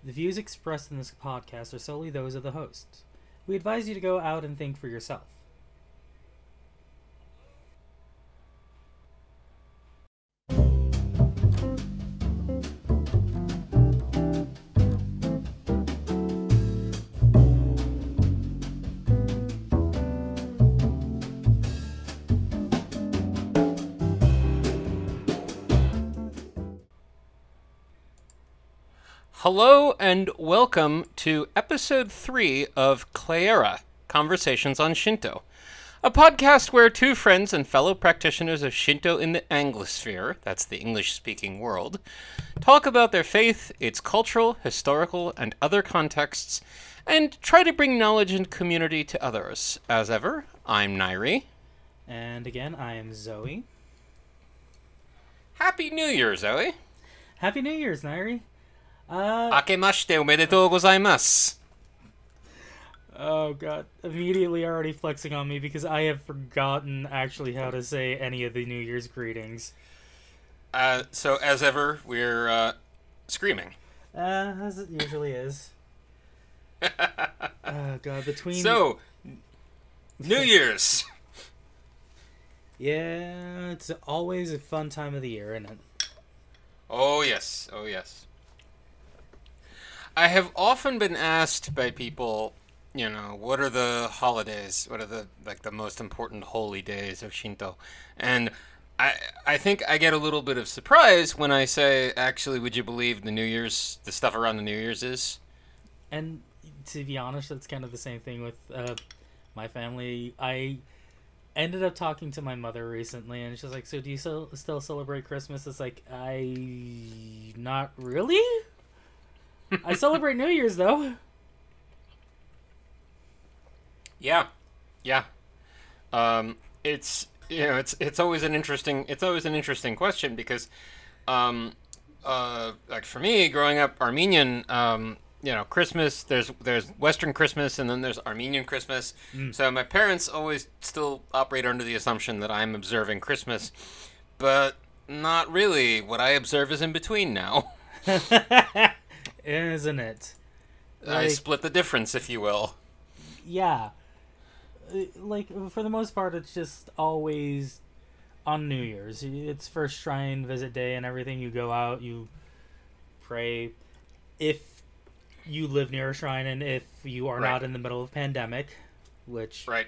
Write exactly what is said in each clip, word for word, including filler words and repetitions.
The views expressed in this podcast are solely those of the host. We advise you to go out and think for yourself. Hello and welcome to episode three of Clara, Conversations on Shinto, a podcast where two friends and fellow practitioners of Shinto in the Anglosphere, that's the English-speaking world, talk about their faith, its cultural, historical, and other contexts, and try to bring knowledge and community to others. As ever, I'm Nairi. And again, I am Zoe. Happy New Year, Zoe. Happy New Year's, Nairi. Uh, Akemashite omedetou gozaimasu. oh god, immediately already flexing on me because I have forgotten actually how to say any of the New Year's greetings. Uh, so, as ever, we're uh, screaming. Uh, as it usually is. Oh god, between... So, New Year's! Yeah, it's always a fun time of the year, isn't it? Oh yes, oh yes. I have often been asked by people, you know, what are the holidays? What are the like the most important holy days of Shinto? And I I think I get a little bit of surprise when I say, actually, would you believe the New Year's, the stuff around the New Year's is? And to be honest, that's kind of the same thing with uh, my family. I ended up talking to my mother recently, and she's like, so do you still, still celebrate Christmas? It's like, I... not really? I celebrate New Year's, though. Yeah, yeah. Um, it's you know, it's it's always an interesting it's always an interesting question because, um, uh, like for me, growing up Armenian, um, you know, Christmas there's there's Western Christmas and then there's Armenian Christmas. Mm. So my parents always still operate under the assumption that I'm observing Christmas, but not really. What I observe is in between now. Isn't it? Like, I split the difference, if you will. Yeah. Like, for the most part, it's just always on New Year's. It's first shrine visit day and everything. You go out, you pray. If you live near a shrine and if you are right. not in the middle of pandemic, which... Right.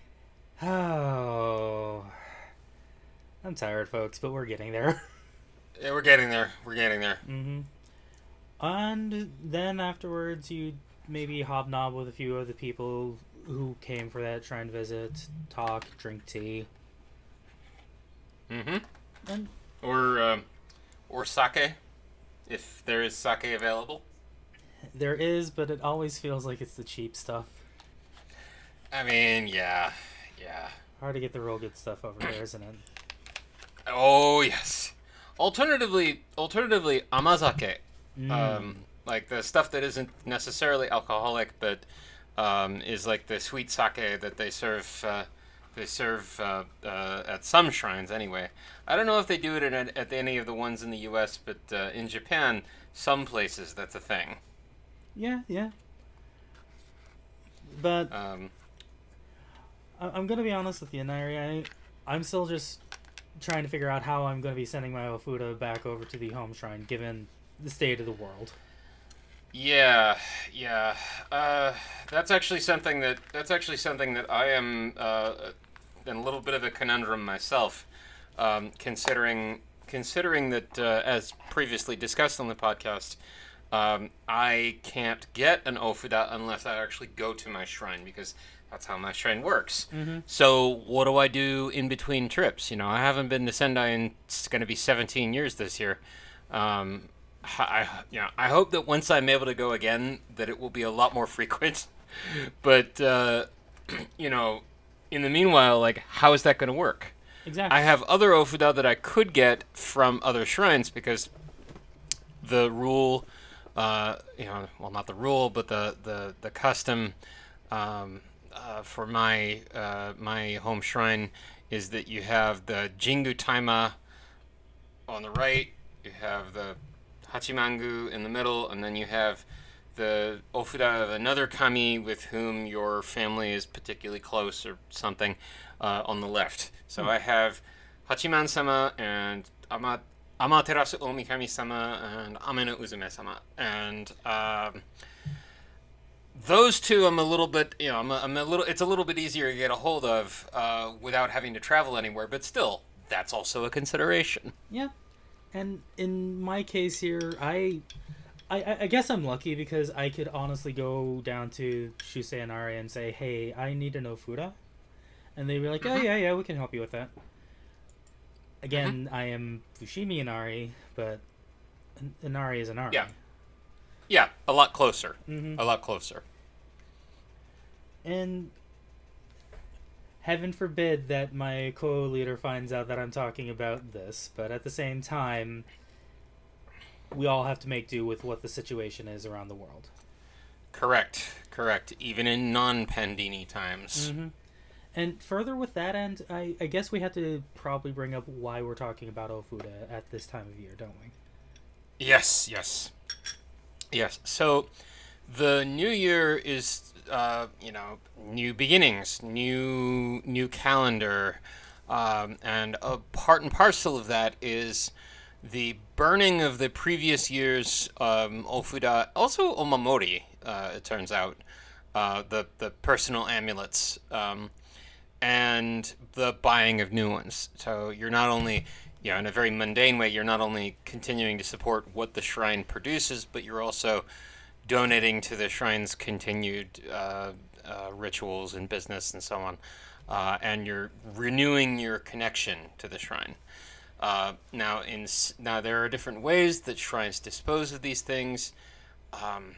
Oh... I'm tired, folks, but we're getting there. Yeah, we're getting there. We're getting there. Mm-hmm. And then afterwards, you maybe hobnob with a few of the people who came for that shrine visit, talk, drink tea. Mm-hmm. And, or, um, or sake, if there is sake available. There is, but it always feels like it's the cheap stuff. I mean, yeah, yeah. Hard to get the real good stuff over there, isn't it? Oh, yes. Alternatively, alternatively, amazake. Mm. Um, like the stuff that isn't necessarily alcoholic, but um, is like the sweet sake that they serve. Uh, they serve uh, uh, at some shrines, anyway. I don't know if they do it at, at any of the ones in the U S, but uh, in Japan, some places that's a thing. Yeah, yeah. But um, I- I'm gonna be honest with you, Nairi. I I'm still just trying to figure out how I'm going to be sending my Ofuda back over to the home shrine, given the state of the world. Yeah, yeah. Uh, that's actually something that that's actually something that I am uh, in a little bit of a conundrum myself, um, considering considering that uh, as previously discussed on the podcast, um, I can't get an Ofuda unless I actually go to my shrine because that's how my shrine works. Mm-hmm. So what do I do in between trips? You know, I haven't been to Sendai in it's going to be seventeen years this year. Um, I, you know, I hope that once I'm able to go again, that it will be a lot more frequent. But, uh, you know, in the meanwhile, like, how is that going to work? Exactly. I have other Ofuda that I could get from other shrines because the rule, uh, you know, well, not the rule, but the, the, the custom um, uh, for my uh, my home shrine is that you have the Jingu Taima on the right, you have the Hachimangu in the middle, and then you have the ofuda of another kami with whom your family is particularly close or something uh, on the left. So I have Hachiman-sama and Ama- Amaterasu Omikami-sama and Ame no Uzume-sama. And um, those two I'm a little bit, you know, I'm a, I'm a little, it's a little bit easier to get a hold of uh, without having to travel anywhere, but still, that's also a consideration. Yeah. And in my case here, I, I, I guess I'm lucky because I could honestly go down to Shusei Inari and say, hey, I need an Ofuda. And they'd be like, oh, Mhm. yeah, yeah, we can help you with that. Again, Mm-hmm. I am Fushimi Inari, but In- Inari is Inari. Yeah. Yeah, a lot closer. Mm-hmm. A lot closer. And heaven forbid that my co-leader finds out that I'm talking about this, but at the same time, we all have to make do with what the situation is around the world. Correct. Correct. Even in non-Pandini times. Mm-hmm. And further with that end, I, I guess we have to probably bring up why we're talking about Ofuda at this time of year, don't we? Yes, yes. Yes. So the new year is uh, you know, new beginnings, new new calendar. Um, and a part and parcel of that is the burning of the previous year's um, Ofuda, also Omamori, uh, it turns out, uh, the, the personal amulets, um, and the buying of new ones. So you're not only, you know, in a very mundane way, you're not only continuing to support what the shrine produces, but you're also donating to the shrine's continued uh, uh, rituals and business and so on. Uh, and you're renewing your connection to the shrine. Uh, now, in now there are different ways that shrines dispose of these things. Um,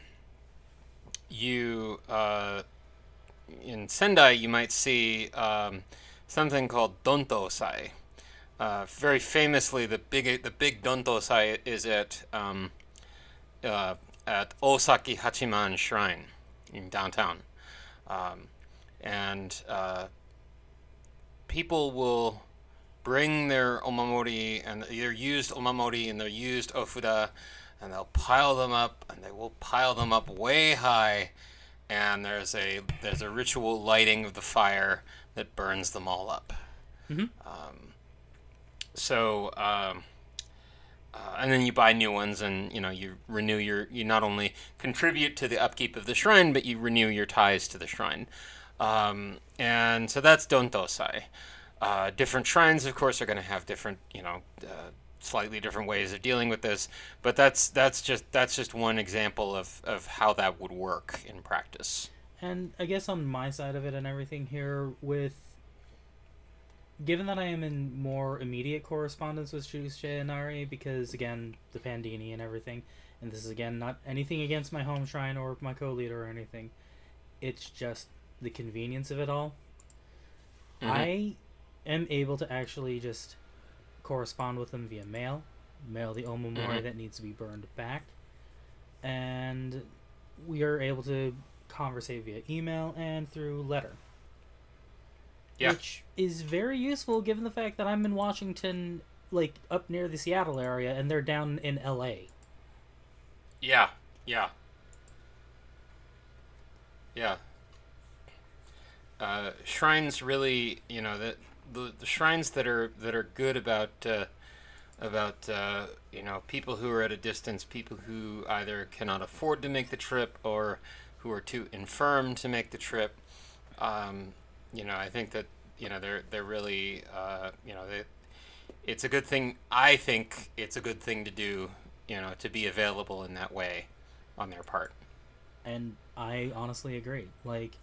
you uh, in Sendai, you might see um, something called Donto-sai. Uh, very famously, the big the big Donto-sai is at um, uh, at Osaki Hachiman Shrine in downtown, um, and uh, people will bring their omamori and their used omamori and their used ofuda, and they'll pile them up, and they will pile them up way high, and there's a there's a ritual lighting of the fire that burns them all up. Mm-hmm. Um, so, um, uh, and then you buy new ones, and you know you renew your you not only contribute to the upkeep of the shrine, but you renew your ties to the shrine, um, and so that's Donto-sai. Uh, different shrines, of course, are going to have different, you know, uh, slightly different ways of dealing with this. But that's that's just that's just one example of, of how that would work in practice. And I guess on my side of it and everything here, with given that I am in more immediate correspondence with Shusei Inari, because again the Pandini and everything, and this is again not anything against my home shrine or my co-leader or anything, it's just the convenience of it all. Mm-hmm. I am able to actually just correspond with them via mail, mail the omamori mm-hmm. that needs to be burned back, and we are able to conversate via email and through letter. Yeah. Which is very useful given the fact that I'm in Washington, like up near the Seattle area, and they're down in L A. Yeah, yeah. Yeah. Uh, shrines really, you know, that The, the shrines that are that are good about uh, about uh, you know people who are at a distance, people who either cannot afford to make the trip or who are too infirm to make the trip. Um, you know, I think that you know they're they're really uh, you know they, it's a good thing. I think it's a good thing to do. You know, to be available in that way on their part. And I honestly agree. Like.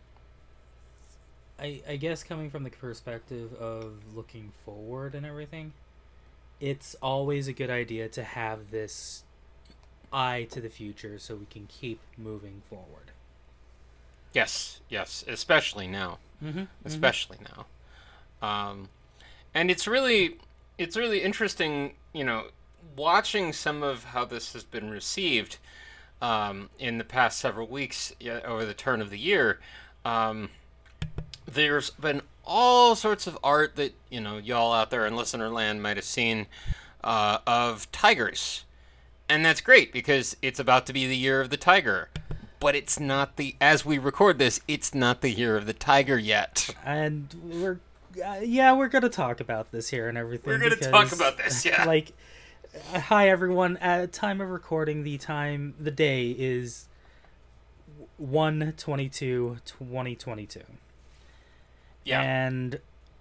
I, I guess coming from the perspective of looking forward and everything, it's always a good idea to have this eye to the future so we can keep moving forward. Yes, yes, especially now. Mm-hmm, especially mm-hmm. now. Um, and it's really, it's really interesting, you know, watching some of how this has been received um, in the past several weeks yeah, over the turn of the year. Um, There's been all sorts of art that, you know, y'all out there in listener land might have seen uh, of tigers. and that's great because it's about to be the year of the tiger. But it's not the, as we record this, it's not the year of the tiger yet. And we're, uh, yeah, we're going to talk about this here and everything. We're going to talk about this, yeah. Like, uh, hi everyone, at time of recording, the time, the day is one twenty-two twenty twenty-two. Yeah. And,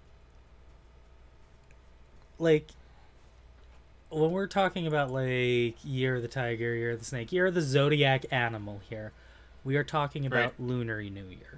like, when we're talking about, like, Year of the Tiger, Year of the Snake, Year of the Zodiac Animal here, we are talking about right. Lunar New Year.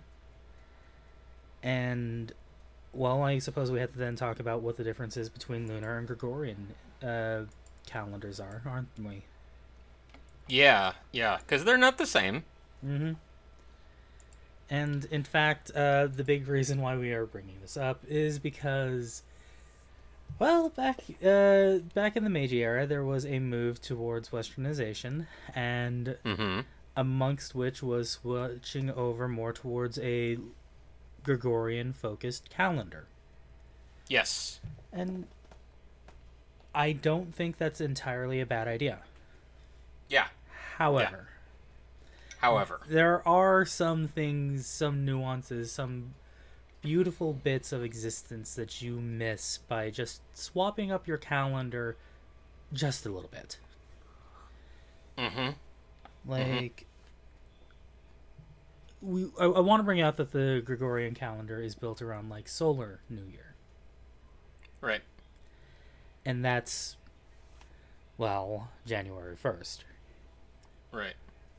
And, well, I suppose we have to then talk about what the differences between lunar and Gregorian uh, calendars are, aren't we? Yeah, yeah, because they're not the same. Mm-hmm. And, in fact, uh, the big reason why we are bringing this up is because, well, back uh, back in the Meiji era, there was a move towards Westernization, and Mm-hmm. amongst which was switching over more towards a Gregorian-focused calendar. Yes. And I don't think that's entirely a bad idea. Yeah. However, However, there are some things, some nuances, some beautiful bits of existence that you miss by just swapping up your calendar just a little bit. mm-hmm. Like, mm-hmm. we, I, I want to bring out that the Gregorian calendar is built around, like, solar New Year. Right. And that's, well, January first. Right.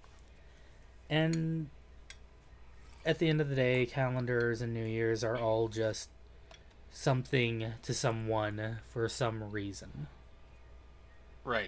And at the end of the day, calendars and New Year's are all just something to someone for some reason. Right.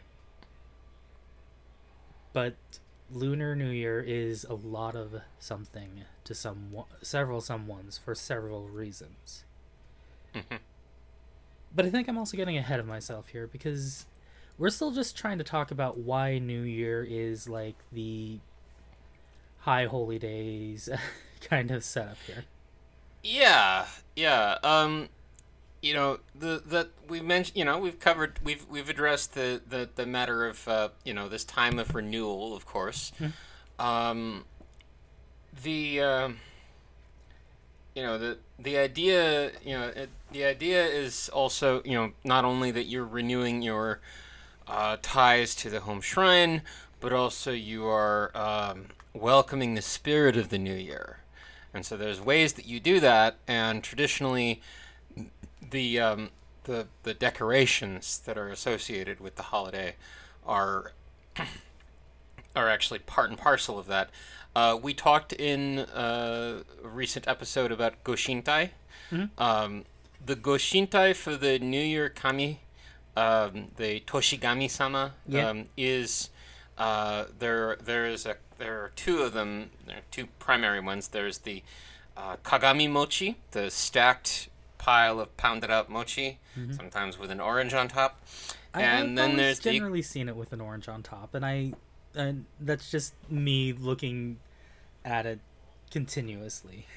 But Lunar New Year is a lot of something to some several someones for several reasons. Mm-hmm. But I think I'm also getting ahead of myself here because we're still just trying to talk about why New Year is like the high holy days kind of setup here. Yeah, yeah. Um, you know, the that we mentioned. You know, we've covered. We've we've addressed the the, the matter of uh, you know, this time of renewal, of course. Hmm. Um, the uh, you know the the idea. You know, it, the idea is also, you know, not only that you're renewing your uh, ties to the home shrine, but also you are um, welcoming the spirit of the new year. And so there's ways that you do that, and traditionally, the um, the the decorations that are associated with the holiday are are actually part and parcel of that. Uh, we talked in uh, a recent episode about Goshintai. Mm-hmm. Um, the Goshintai for the New Year Kami, um, the Toshigami-sama, Yeah. um, is uh, there. There is a there are two of them. There are two primary ones. There's the uh, Kagami Mochi, the stacked pile of pounded out mochi, Mm-hmm. sometimes with an orange on top. I, And I've then always there's the generally seen it with an orange on top, and I, and that's just me looking at it continuously.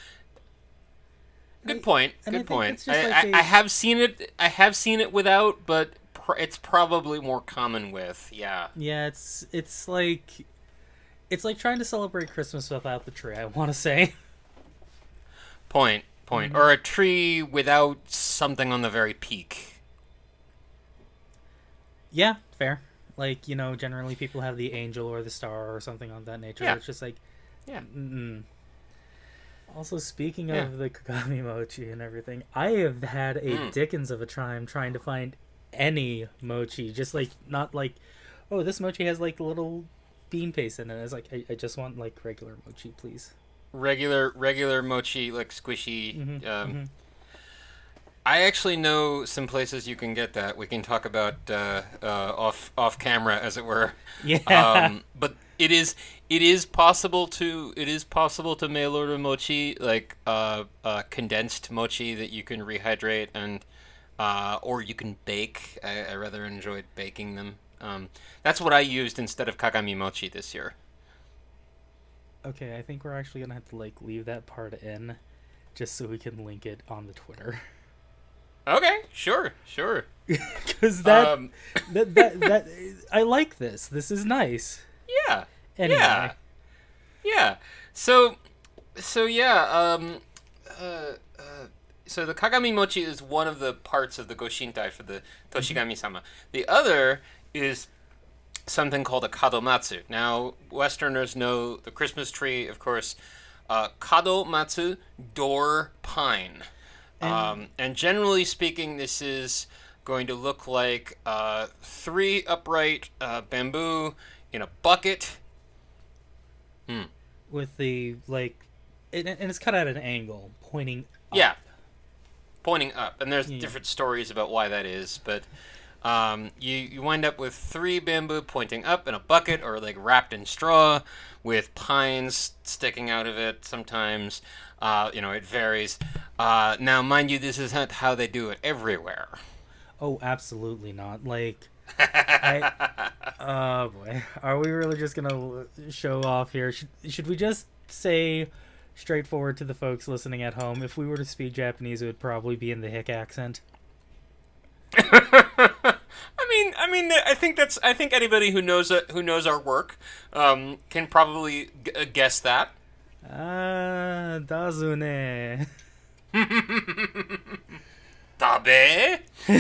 Good I- point. and I Good think point. it's just I, like I, a- I have seen it. I have seen it without, but pr- it's probably more common with. Yeah. Yeah, it's it's like it's like trying to celebrate Christmas without the tree. I want to say. Point. Point. Mm-hmm. Or a tree without something on the very peak. Yeah, fair. Like, you know, generally people have the angel or the star or something of that nature. Yeah. It's just like, Yeah. mm-mm. Also, speaking Yeah. of the Kagami Mochi and everything, I have had a Mm. dickens of a time trying to find any mochi. Just like, not like, oh, this mochi has like little bean paste in it. It's like, I, I just want like regular mochi, please. Regular, regular mochi, like squishy. Mhm, um, mhm. I actually know some places you can get that. We can talk about uh, uh, off off camera, as it were. Yeah. Um, but it is it is possible to it is possible to mail order mochi, like uh, uh, condensed mochi that you can rehydrate, and uh, or you can bake. I, I rather enjoyed baking them. Um, that's what I used instead of Kagami mochi this year. Okay, I think we're actually gonna have to like leave that part in, just so we can link it on the Twitter. Okay, sure, sure. Because that, Um, that that that I like this. This is nice. yeah. Anyway. Yeah. Yeah. So, so yeah. Um, uh, uh, so the Kagami Mochi is one of the parts of the Goshintai for the Toshigami-sama. The other is something called a Kadomatsu. Now, Westerners know the Christmas tree, of course. Uh, Kadomatsu, door pine. And- Um, and generally speaking, this is going to look like uh, three upright uh, bamboo in a bucket. Hmm. With the like, it, and it's cut at an angle, pointing up. Yeah, pointing up, and there's Yeah. different stories about why that is, but um, you you wind up with three bamboo pointing up in a bucket, or like wrapped in straw, with pines sticking out of it. Sometimes, uh, you know, it varies. Uh, now, mind you, this isn't how they do it everywhere. Oh, absolutely not. Like, I, oh boy, are we really just gonna show off here? Should should we just say straightforward to the folks listening at home? If we were to speak Japanese, it would probably be in the Hick accent. I mean, I mean, I think that's. I think anybody who knows uh, who knows our work um, can probably g- uh, guess that. Ah, dazune. Tabe.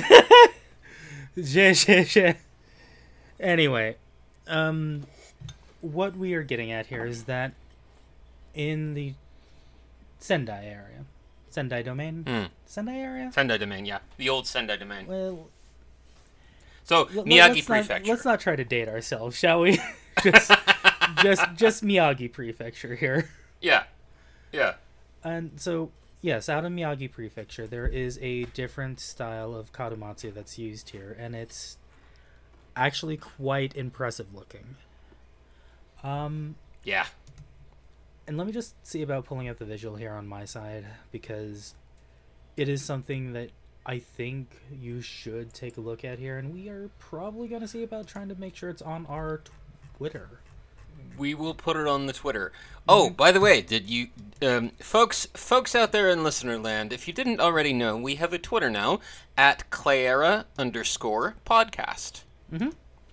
Je, je, je. Anyway, um, what we are getting at here is that in the Sendai area, Sendai domain, Hmm. Sendai area. Sendai domain, yeah, the old Sendai domain. Well, So l- Miyagi let's Prefecture. Not, let's not try to date ourselves, shall we? just, just, just Miyagi Prefecture here. Yeah, yeah. And so, yes, out in Miyagi Prefecture, there is a different style of kadomatsu that's used here, and it's actually quite impressive looking. Um, Yeah. and let me just see about pulling up the visual here on my side, because it is something that I think you should take a look at here, and we are probably going to see about trying to make sure it's on our Twitter. We will put it on the Twitter. Oh, by the way, did you, um, folks, folks out there in listener land, if you didn't already know, we have a Twitter now at Clara underscore podcast. Mm-hmm.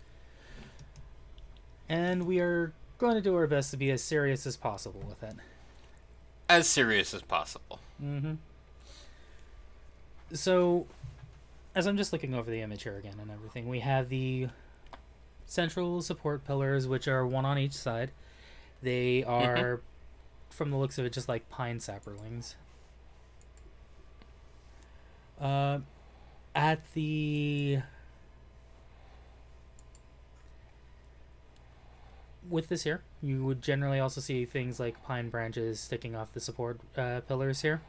And we are going to do our best to be as serious as possible with it. As serious as possible. Mm-hmm. So, as I'm just looking over the image here again and everything, we have the central support pillars, which are one on each side. They are, from the looks of it, just like pine sapperlings. Uh, at the... With this here, you would generally also see things like pine branches sticking off the support uh, pillars here.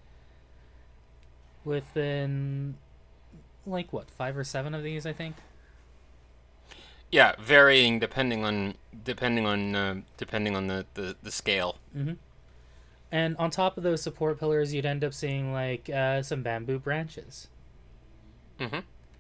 Within, like, what, five or seven of these, I think? Yeah, varying depending on depending on uh, depending on the, the, the scale. Mm-hmm. And on top of those support pillars, you'd end up seeing, like, uh, some bamboo branches. Mm-hmm.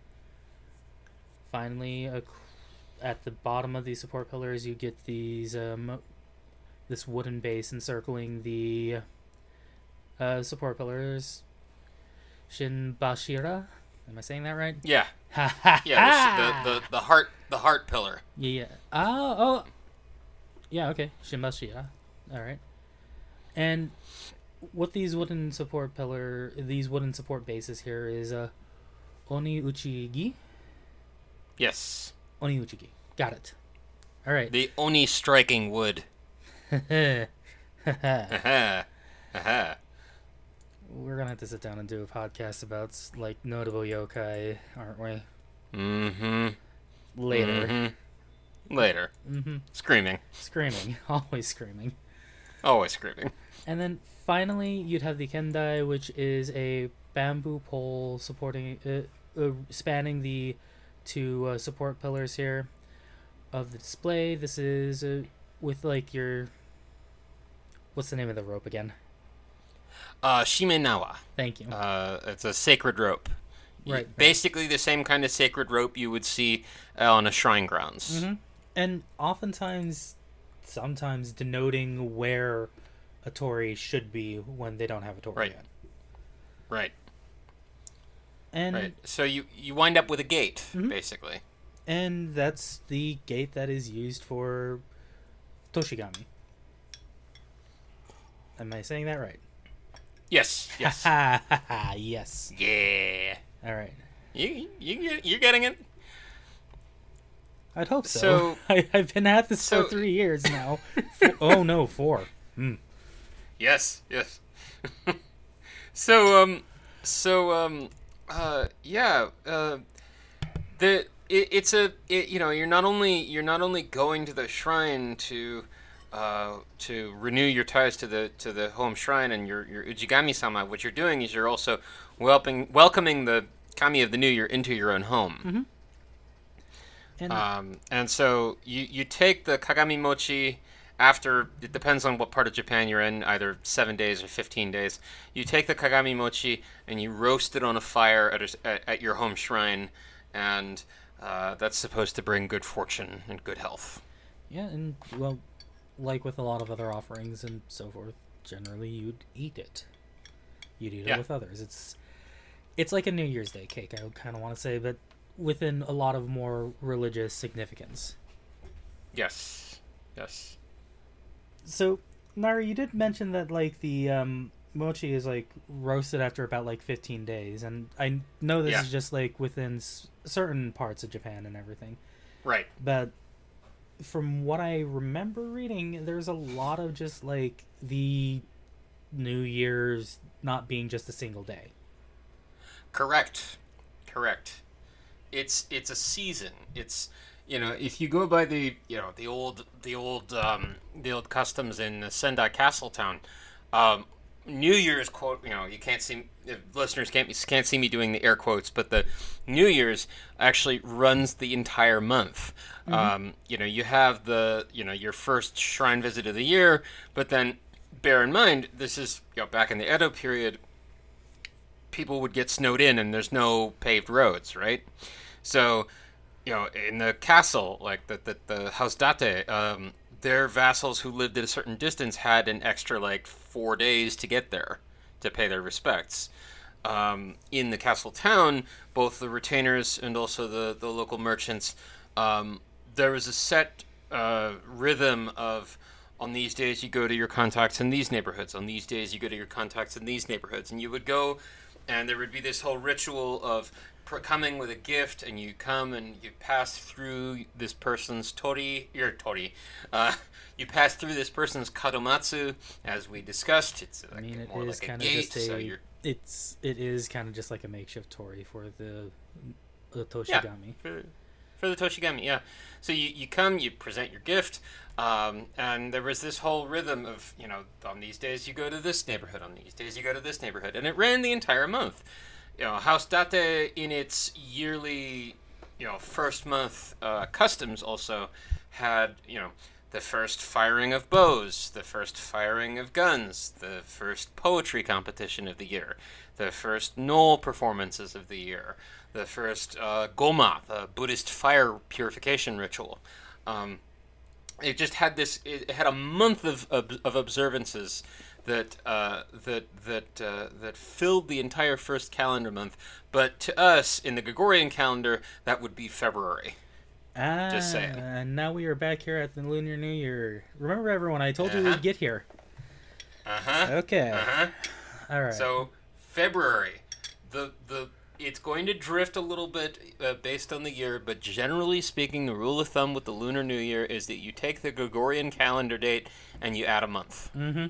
Finally, uh, at the bottom of these support pillars, you get these, um, this wooden base encircling the uh, support pillars. Shinbashira? Am I saying that right? Yeah, Ha ha yeah. The, the, the, the heart the heart pillar. Yeah, yeah. Oh, oh. Yeah, okay. Shimbashira. All right. And what these wooden support pillar, these wooden support bases here is uh, Oni Uchigi. Yes. Oni Uchigi. Got it. All right. The Oni striking wood. We're Aha. Aha. gonna have to sit down and do a podcast about like notable yokai, aren't we? Mm-hmm. Later. Mm-hmm. Later. Mm-hmm. Screaming. Screaming. Always screaming. Always screaming. And then finally, you'd have the kendai, which is a bamboo pole supporting, uh, uh, spanning the two uh, support pillars here of the display. This is uh, with like your, what's the name of the rope again? Uh, Shimenawa. Thank you. Uh, it's a sacred rope. Y- Right, right. Basically the same kind of sacred rope you would see uh, on a shrine grounds. Mm-hmm. And oftentimes, sometimes denoting where a torii should be when they don't have a torii Right. yet. Right. And right. So you you wind up with a gate, Mhm. basically. and that's the gate that is used for Toshigami. Am I saying that right? Yes. Yes. Ha ha ha! Yes. Yeah. All right. You you you're getting it. I'd hope so. So- I, I've been at this so- for three years now. Four, oh no, four. Hmm. Yes. Yes. so um so um uh yeah uh the it, it's a it, you know you're not only you're not only going to the shrine to uh, to renew your ties to the to the home shrine and your your Ujigami-sama. What you're doing is you're also welcoming welcoming the kami of the new year into your own home. Mm-hmm. And Um, and so you you take the kagami mochi after, it depends on what part of Japan you're in, either seven days or fifteen days. You take the kagami mochi and you roast it on a fire at a, at, at your home shrine, and uh, that's supposed to bring good fortune and good health. yeah, and well, like with a lot of other offerings and so forth, generally you'd eat it. You'd eat Yeah. it with others. It's it's like a New Year's Day cake, I would kind of want to say, but within a lot of more religious significance. Yes, yes. So, Nari, you did mention that like the um, mochi is like roasted after about like fifteen days, and I know this Yeah. is just like within s- certain parts of Japan and everything. Right. But from what I remember reading, there's a lot of just like the New Year's not being just a single day. Correct. Correct. It's it's a season. It's you know if you go by the you know the old the old um, the old customs in Sendai Castletown, um, New Year's quote. You know you can't see if listeners can't can't see me doing the air quotes, but the New Year's actually runs the entire month. Mm-hmm. Um, you know you have the you know your first shrine visit of the year, but then bear in mind this is you know back in the Edo period. People would get snowed in and there's no paved roads, right? So, you know, in the castle, like the the, the House Date, um, their vassals who lived at a certain distance had an extra like four days to get there to pay their respects. Um, in the castle town, both the retainers and also the, the local merchants, um, there was a set uh, rhythm of on these days you go to your contacts in these neighborhoods, on these days you go to your contacts in these neighborhoods, and you would go and there would be this whole ritual of pr- coming with a gift, and you come and you pass through this person's tori, your tori, uh, you pass through this person's kadomatsu, as we discussed. It's like I mean, it more is like a kind of gate, just so a. you're It's it is kind of just like a makeshift torii for the, the Toshigami. for, for the Toshigami, yeah. So you, you come, you present your gift, um, and there was this whole rhythm of, you know, on these days you go to this neighborhood, on these days you go to this neighborhood, and it ran the entire month. You know, House Date in its yearly, you know, first month uh, customs also had, you know, the first firing of bows, the first firing of guns, the first poetry competition of the year, the first knoll performances of the year, the first uh, Goma, the Buddhist fire purification ritual. Um, it just had this. It had a month of of, of observances that uh, that that uh, that filled the entire first calendar month. But to us, in the Gregorian calendar, that would be February. Ah, Just saying. and now we are back here at the Lunar New Year. Remember, everyone, I told you Uh-huh. we'd get here. Uh huh. Okay. Uh huh. All right. So February, the the it's going to drift a little bit uh, based on the year, but generally speaking, the rule of thumb with the Lunar New Year is that you take the Gregorian calendar date and you add a month. Mm-hmm.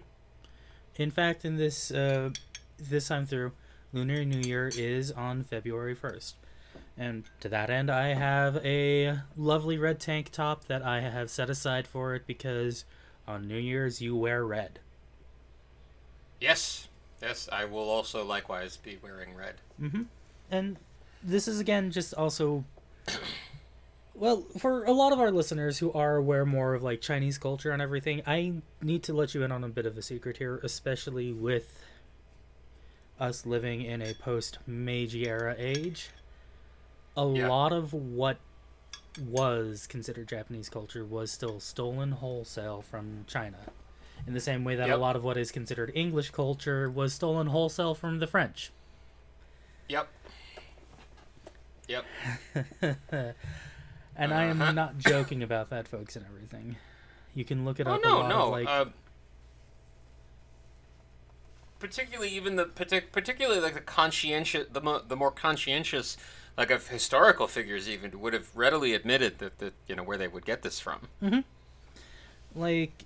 In fact, in this uh, this time through, Lunar New Year is on February first. And to that end, I have a lovely red tank top that I have set aside for it because on New Year's you wear red. Yes, yes, I will also likewise be wearing red. Mm-hmm. And this is again just also, well, for a lot of our listeners who are aware more of like Chinese culture and everything, I need to let you in on a bit of a secret here, especially with us living in a post-Meiji era age. A Yeah. lot of what was considered Japanese culture was still stolen wholesale from China. In the same way that Yep. a lot of what is considered English culture was stolen wholesale from the French. Yep. Yep. And I Uh-huh. am not joking about that, folks, and everything. You can look it Oh up. a no, lot no. of, like, Uh, particularly even the partic- particularly like the conscientious, the mo- the more conscientious, like of historical figures, even would have readily admitted that that you know where they would get this from. like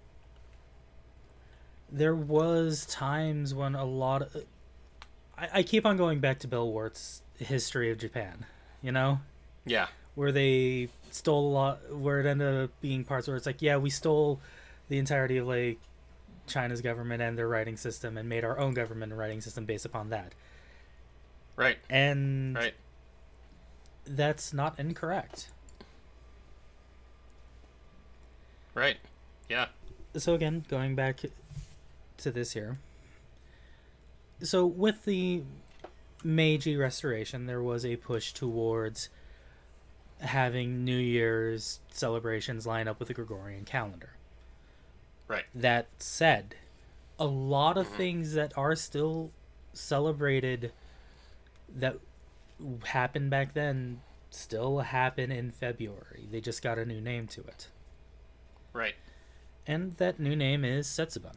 there was times when a lot of I, I keep on going back to Bill Wart's History of Japan, you know, Yeah. where they stole a lot, where it ended up being parts where it's like, yeah, we stole the entirety of like China's government and their writing system and made our own government and writing system based upon that, Right. and Right. that's not incorrect. Right. Yeah. So again, going back to this here. So with the Meiji Restoration, there was a push towards having New Year's celebrations line up with the Gregorian calendar. Right. That said, a lot of Mhm. things that are still celebrated that happened back then still happen in February. They just got a new name to it. Right. And that new name is Setsubun.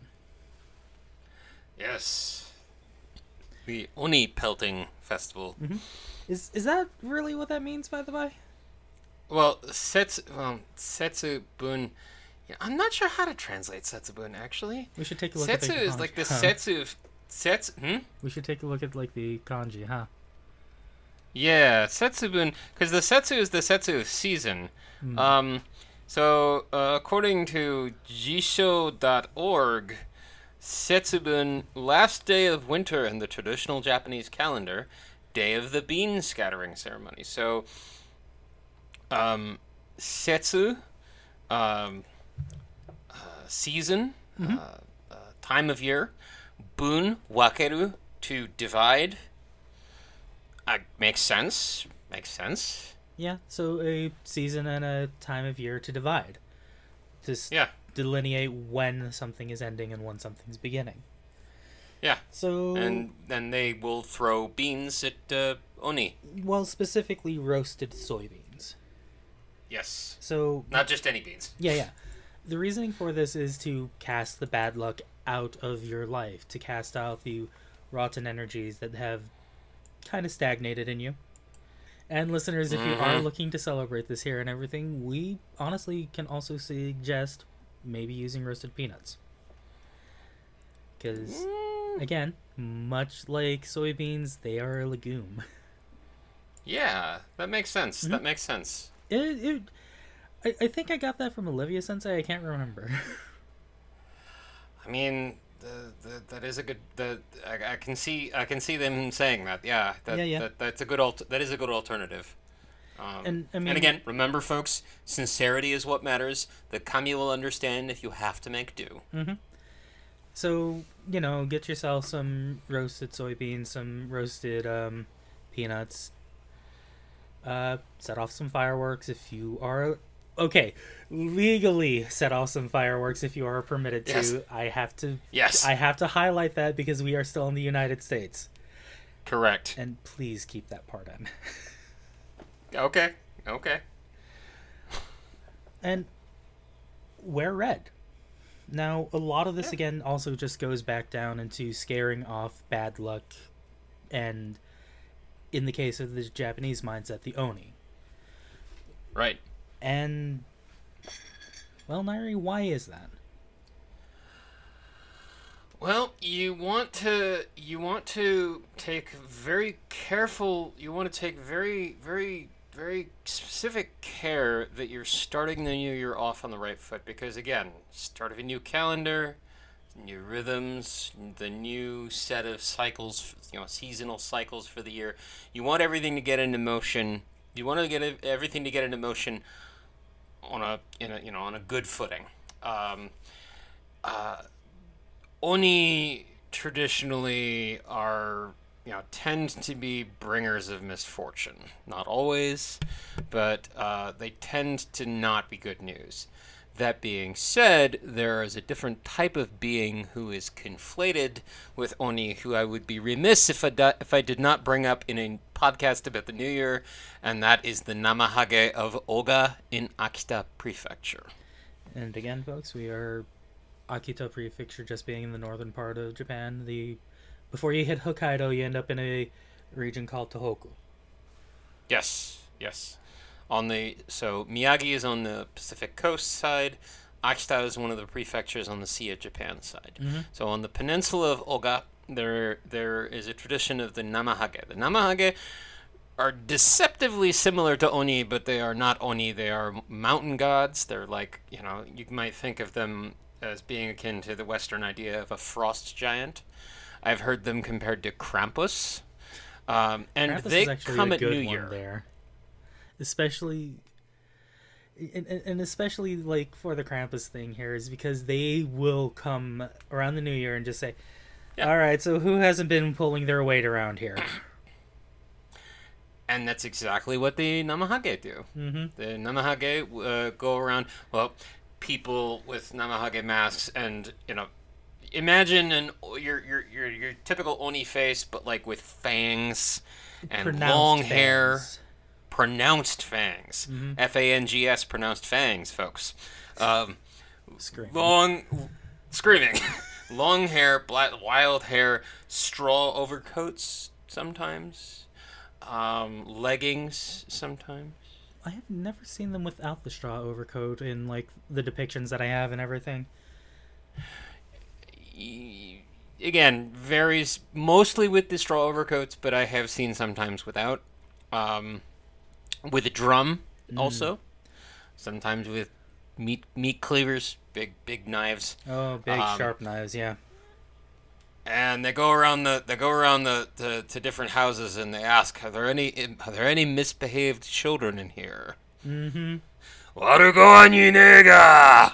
Yes. The Oni pelting festival. Is is that really what that means, by the way? Well, sets well, Setsubun. Yeah, I'm not sure how to translate Setsubun actually. We should take a look Setsu at the is like the Huh. Setsu of Sets. Hmm. We should take a look at like the kanji, huh? Yeah, Setsubun, because the Setsu is the Setsu of season. Hmm. Um, so uh, according to jisho dot org, Setsubun, last day of winter in the traditional Japanese calendar, day of the bean scattering ceremony. So, um, Setsu, um, uh, season, uh, uh, time of year, bun, wakeru, to divide. Uh, makes sense. Makes sense. Yeah, so a season and a time of year to divide. To s- Yeah. delineate when something is ending and when something's beginning. Yeah. So, And then they will throw beans at uh, Oni. well, specifically roasted soybeans. Yes. So, Not just any beans. yeah, yeah. The reasoning for this is to cast the bad luck out of your life, to cast out the rotten energies that have kind of stagnated in you. And listeners, if you are Mhm. looking to celebrate this here and everything, we honestly can also suggest maybe using roasted peanuts. Because, Mm, again, much like soybeans, they are a legume. yeah, that makes sense. Mhm. That makes sense. It, it, I, I think I got that from Olivia Sensei. I can't remember. I mean, the, the, that is a good. The I, I can see I can see them saying that. Yeah, that, Yeah, yeah. That, that's a good alt- That is a good alternative. Um, And, I mean- and again, remember, folks, sincerity is what matters. The kami will understand if you have to make do. So, you know, get yourself some roasted soybeans, some roasted um, peanuts. Uh, set off some fireworks if you are... Okay, legally set off some fireworks if you are permitted to. Yes. I have to... Yes. I have to highlight that because we are still in the United States. Correct. And please keep that part in. Okay. Okay. And wear red. Now, a lot of this, again, also just goes back down into scaring off bad luck and, in the case of the Japanese mindset, the Oni. Right. And, well, Nairi, why is that? Well, you want to you want to take very careful. You want to take very very very specific care that you're starting the new year off on the right foot, because again, start of a new calendar, new rhythms, the new set of cycles, you know, seasonal cycles for the year. You want everything to get into motion. You want to get ev- everything to get into motion on a in a you know on a good footing. Um, uh, Oni traditionally are, you know, tend to be bringers of misfortune. Not always, but uh, they tend to not be good news. That being said, there is a different type of being who is conflated with Oni, who I would be remiss if I, do, if I did not bring up in a podcast about the New Year, and that is the Namahage of Oga in Akita Prefecture. And again, folks, we are Akita Prefecture, just being in the northern part of Japan. The Before you hit Hokkaido, you end up in a region called Tohoku. Yes, yes. On the so Miyagi is on the Pacific coast side. Akita is one of the prefectures on the Sea of Japan side. Mm-hmm. So on the peninsula of Oga, there there is a tradition of the Namahage. The Namahage are deceptively similar to Oni, but they are not Oni. They are mountain gods. They're like, you know, you might think of them as being akin to the Western idea of a frost giant. I've heard them compared to Krampus. Um, and Krampus they is actually come a at good New one Year. there. Especially, and, and especially like for the Krampus thing here is because they will come around the New Year and just say, Yeah. all right, so who hasn't been pulling their weight around here? And that's exactly what the Namahage do. Mm-hmm. The Namahage uh, go around, well, people with Namahage masks, and, you know, imagine an your your your your typical Oni face, but like with fangs and Pronounced long fangs. hair, pronounced fangs, Mhm. F A N G S, pronounced fangs, folks. Um, Screaming. long, screaming, long hair, black, wild hair, straw overcoats sometimes, um, leggings sometimes. I have never seen them without the straw overcoat in like the depictions that I have and everything. Again, varies mostly with the straw overcoats, but I have seen sometimes without. Um, with a drum, Mm. also. Sometimes with meat meat cleavers, big big knives. Oh, big Um, sharp knives, yeah. And they go around the they go around the, the to different houses and they ask, are there any are there any misbehaved children in here? Mm-hmm. Warugo ni nega!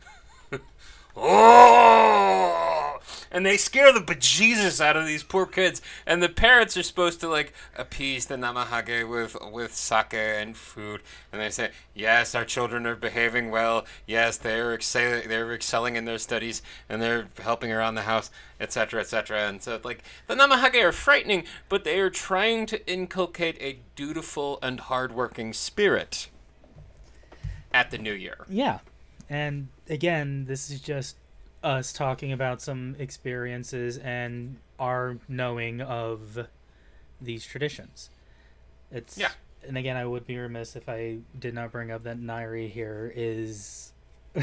Oh! And they scare the bejesus out of these poor kids. And the parents are supposed to, like, appease the Namahage with with sake and food. And they say, yes, our children are behaving well. Yes, they're excelling, they're excelling in their studies. And they're helping around the house, et cetera, et cetera. And so, like, the Namahage are frightening, but they are trying to inculcate a dutiful and hardworking spirit at the New Year. Yeah. And again, this is just us talking about some experiences and our knowing of these traditions. It's Yeah. And again, I would be remiss if I did not bring up that Nairi here is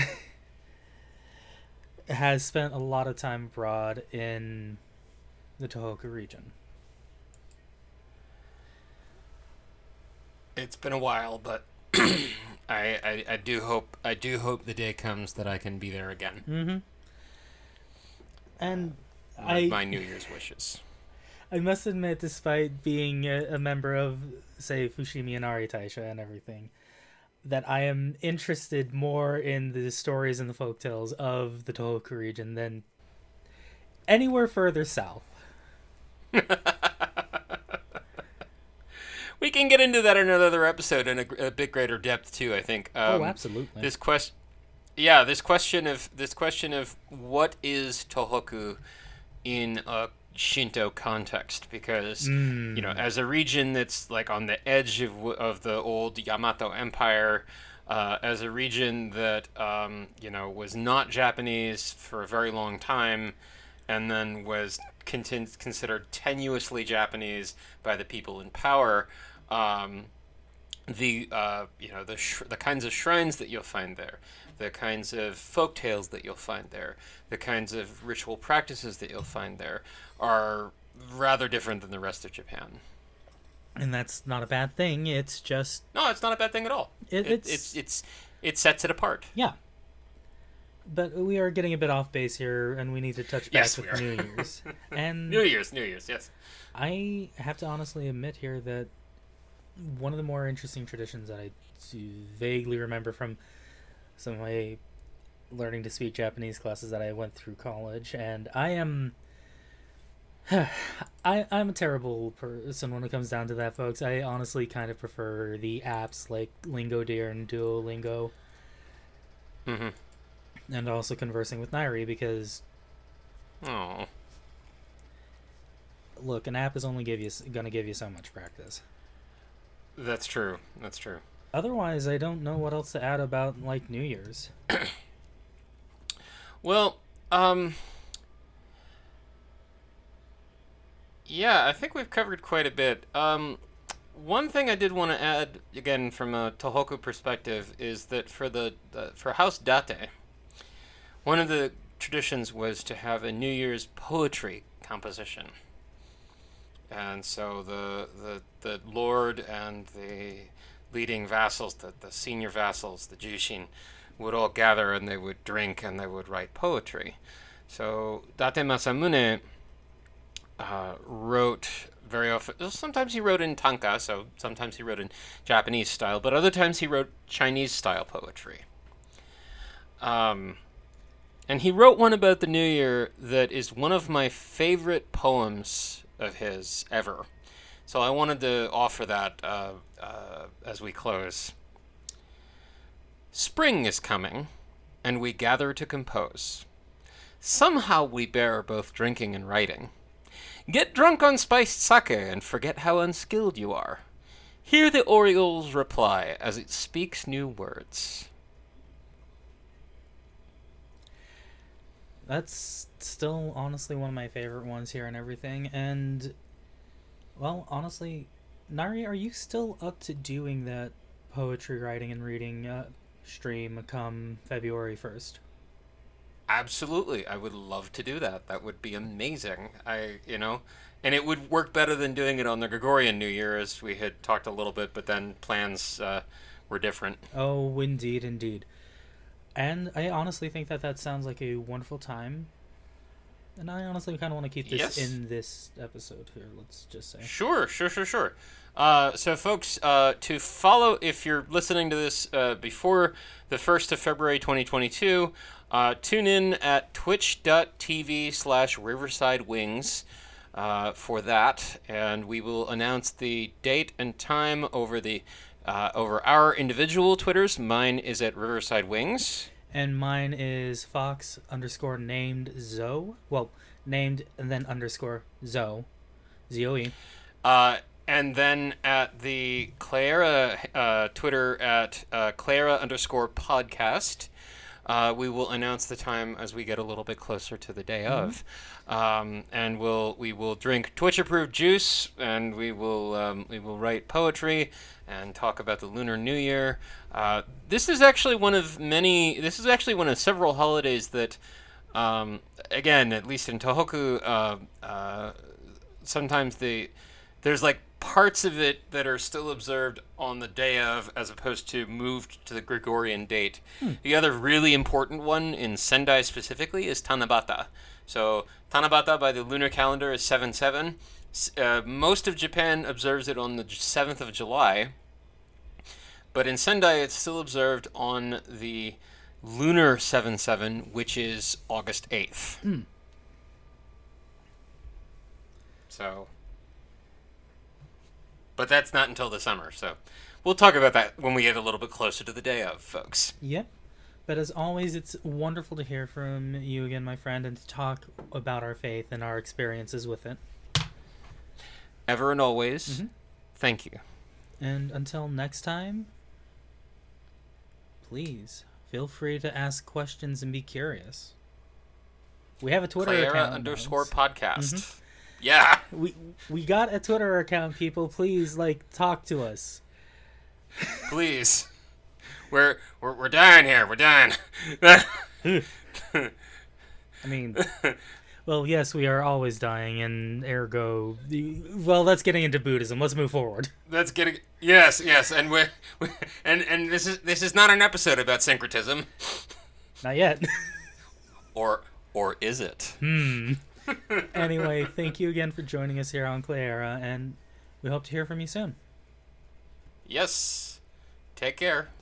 has spent a lot of time abroad in the Tohoku region. It's been a while, but I, I I do hope I do hope the day comes that I can be there again. Mm-hmm. And My, I my New Year's wishes. I must admit, despite being a, a member of, say, Fushimi Inari Taisha and everything, that I am interested more in the stories and the folktales of the Tohoku region than anywhere further south. We can get into that in another episode in a, a bit greater depth too. I think. Um, oh, absolutely. This question, yeah, this question of this question of what is Tohoku in a Shinto context, because Mm. you know, as a region that's like on the edge of of the old Yamato Empire, uh, as a region that um, you know was not Japanese for a very long time, and then was contin- considered tenuously Japanese by the people in power. Um, the uh, you know the sh- the kinds of shrines that you'll find there, the kinds of folk tales that you'll find there, the kinds of ritual practices that you'll find there are rather different than the rest of Japan. And that's not a bad thing. It's just No, it's not a bad thing at all. It- It, it's- it's it's it sets it apart. yeah. But we are getting a bit off base here, and we need to touch back Yes, with we are. New Year's. And New Year's, New Year's, yes. I have to honestly admit here that one of the more interesting traditions that I do vaguely remember from some of my learning to speak Japanese classes that I went through college, and I am I, I'm a terrible person when it comes down to that, folks. I honestly kind of prefer the apps like Lingo Deer and Duolingo. Mm-hmm. And also conversing with Nairi because, Oh. look, an app is only give you going to give you so much practice. That's true. That's true. Otherwise, I don't know what else to add about, like, New Year's. Well, um... yeah, I think we've covered quite a bit. Um, one thing I did want to add, again, from a Tohoku perspective, is that for the, the for House Date, one of the traditions was to have a New Year's poetry composition. And so the the, the lord and the leading vassals, the, the senior vassals, the Jushin, would all gather and they would drink and they would write poetry. So Date Masamune uh, wrote very often. Sometimes he wrote in tanka, so sometimes he wrote in Japanese style, but other times he wrote Chinese style poetry. Um, and he wrote one about the New Year that is one of my favorite poems of his ever. So I wanted to offer that uh, uh, as we close. Spring is coming, and we gather to compose. Somehow we bear both drinking and writing. Get drunk on spiced sake and forget how unskilled you are. Hear the oriole's reply as it speaks new words. That's still honestly one of my favorite ones here and everything. And, well, honestly, Nari, are you still up to doing that poetry writing and reading uh, stream come February first? Absolutely. I would love to do that. That would be amazing. I, you know, and it would work better than doing it on the Gregorian New Year, as we had talked a little bit, but then plans uh, were different. Oh, indeed, indeed. And I honestly think that that sounds like a wonderful time. And I honestly kind of want to keep this Yes. in this episode here, let's just say. Sure, sure, sure, sure. Uh, so, folks, uh, to follow, if you're listening to this uh, before the first of February twenty twenty-two, uh, tune in at twitch.tv slash Riverside Wings uh, for that, and we will announce the date and time over the uh, over our individual Twitters. Mine is at Riverside Wings. And mine is Fox underscore named Zoe. Well, named and then underscore Zoe. Z O E. Uh, and then at the Clara uh, Twitter at uh, Clara underscore podcast, uh, we will announce the time as we get a little bit closer to the day Mm-hmm. of. Um, and we'll we will drink Twitch approved juice, and we will um, we will write poetry and talk about the Lunar New Year. Uh, this is actually one of many. This is actually one of several holidays that, um, again, at least in Tohoku, uh, uh, sometimes the there's like parts of it that are still observed on the day of, as opposed to moved to the Gregorian date. Hmm. The other really important one in Sendai specifically is Tanabata. So Tanabata by the lunar calendar is seven seven. Uh, most of Japan observes it on the seventh of July, but in Sendai it's still observed on the lunar seven seven, which is August eighth. Hmm. So, but that's not until the summer, so we'll talk about that when we get a little bit closer to the day of, folks. Yep. But as always, it's wonderful to hear from you again, my friend, and to talk about our faith and our experiences with it. Ever and always, Mm-hmm. thank you. And until next time, please feel free to ask questions and be curious. We have a Twitter Clara account. underscore guys. podcast. Mhm. Yeah. We we got a Twitter account, people. Please, like, talk to us. Please. We're, we're we're dying here. We're dying. I mean, well, yes, we are always dying, and ergo, well, that's getting into Buddhism. Let's move forward. That's getting yes, yes, and we we and and this is this is not an episode about syncretism, Not yet. or or is it? Hmm. Anyway, thank you again for joining us here on Clara, and we hope to hear from you soon. Yes. Take care.